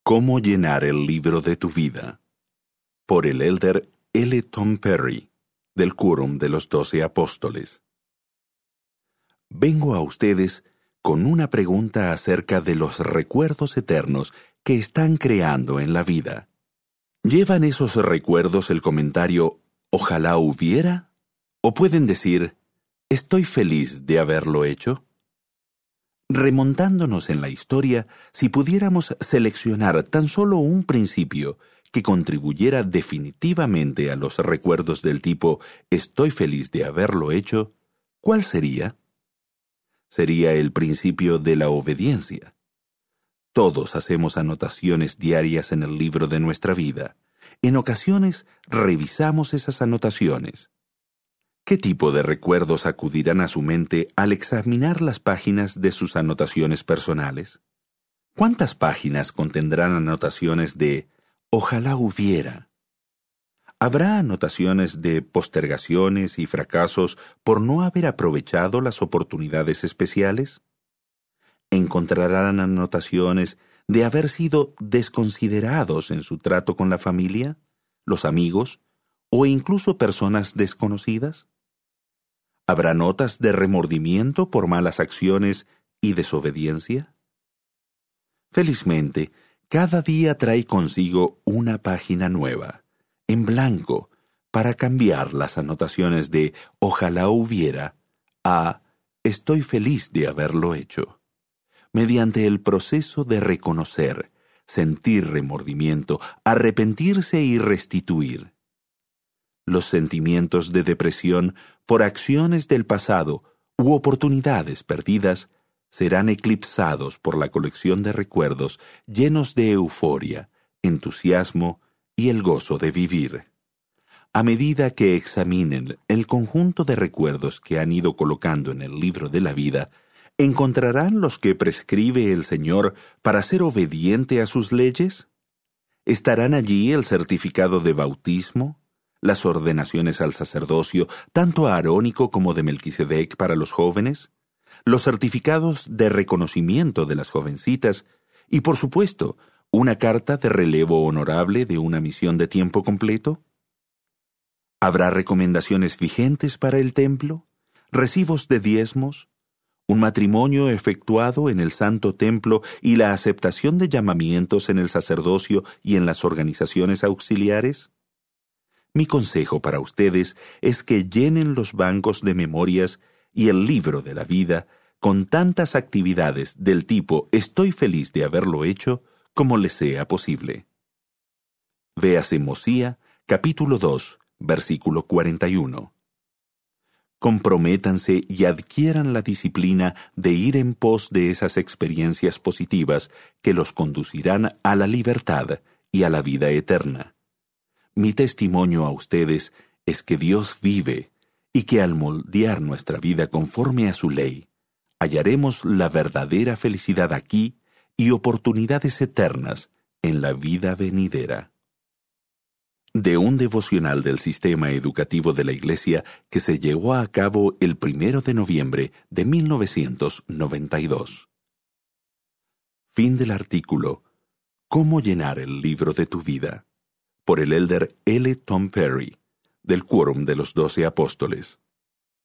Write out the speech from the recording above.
¿Cómo llenar el libro de tu vida? Por el elder L. Tom Perry, del Quórum de los 12 Apóstoles. Vengo a ustedes con una pregunta acerca de los recuerdos eternos que están creando en la vida. ¿Llevan esos recuerdos el comentario «ojalá hubiera»? ¿O pueden decir «estoy feliz de haberlo hecho»? Remontándonos en la historia, si pudiéramos seleccionar tan solo un principio que contribuyera definitivamente a los recuerdos del tipo «estoy feliz de haberlo hecho», ¿cuál sería? Sería el principio de la obediencia. Todos hacemos anotaciones diarias en el libro de nuestra vida. En ocasiones revisamos esas anotaciones. ¿Qué tipo de recuerdos acudirán a su mente al examinar las páginas de sus anotaciones personales? ¿Cuántas páginas contendrán anotaciones de «ojalá hubiera»? ¿Habrá anotaciones de postergaciones y fracasos por no haber aprovechado las oportunidades especiales? ¿Encontrarán anotaciones de haber sido desconsiderados en su trato con la familia, los amigos o incluso personas desconocidas? ¿Habrá notas de remordimiento por malas acciones y desobediencia? Felizmente, cada día trae consigo una página nueva, en blanco, para cambiar las anotaciones de «ojalá hubiera» a «estoy feliz de haberlo hecho», mediante el proceso de reconocer, sentir remordimiento, arrepentirse y restituir. Los sentimientos de depresión por acciones del pasado u oportunidades perdidas serán eclipsados por la colección de recuerdos llenos de euforia, entusiasmo y el gozo de vivir. A medida que examinen el conjunto de recuerdos que han ido colocando en el libro de la vida, ¿encontrarán los que prescribe el Señor para ser obediente a sus leyes? ¿Estarán allí el certificado de bautismo, las ordenaciones al sacerdocio, tanto arónico como de Melquisedec para los jóvenes, los certificados de reconocimiento de las jovencitas y, por supuesto, una carta de relevo honorable de una misión de tiempo completo? ¿Habrá recomendaciones vigentes para el templo, recibos de diezmos, un matrimonio efectuado en el Santo Templo y la aceptación de llamamientos en el sacerdocio y en las organizaciones auxiliares? Mi consejo para ustedes es que llenen los bancos de memorias y el libro de la vida con tantas actividades del tipo «estoy feliz de haberlo hecho» como les sea posible. Véase Mosía, capítulo 2, versículo 41. Comprométanse y adquieran la disciplina de ir en pos de esas experiencias positivas que los conducirán a la libertad y a la vida eterna. Mi testimonio a ustedes es que Dios vive y que al moldear nuestra vida conforme a su ley, hallaremos la verdadera felicidad aquí y oportunidades eternas en la vida venidera. De un devocional del Sistema Educativo de la Iglesia que se llevó a cabo el 1 de noviembre de 1992. Fin del artículo «Cómo llenar el libro de tu vida», por el elder L. Tom Perry, del Quórum de los 12 Apóstoles.